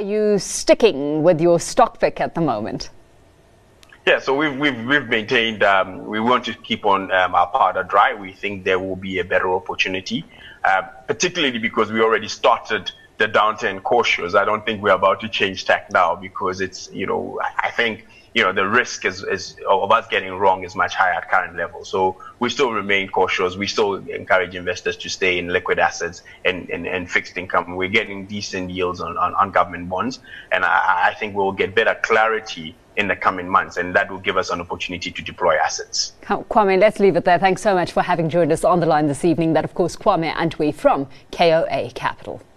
you sticking with your stock pick at the moment? Yeah, so we've maintained we want to keep on our powder dry. We think there will be a better opportunity, particularly because we already started the downturn cautious. I don't think we're about to change tack now because it's, I think, the risk of us getting wrong is much higher at current levels. So we still remain cautious. We still encourage investors to stay in liquid assets and fixed income. We're getting decent yields on government bonds. And I think we'll get better clarity in the coming months, and that will give us an opportunity to deploy assets. Kwame, let's leave it there. Thanks so much for having joined us on the line this evening. That, of course, Kwame Antwi from KOA Capital.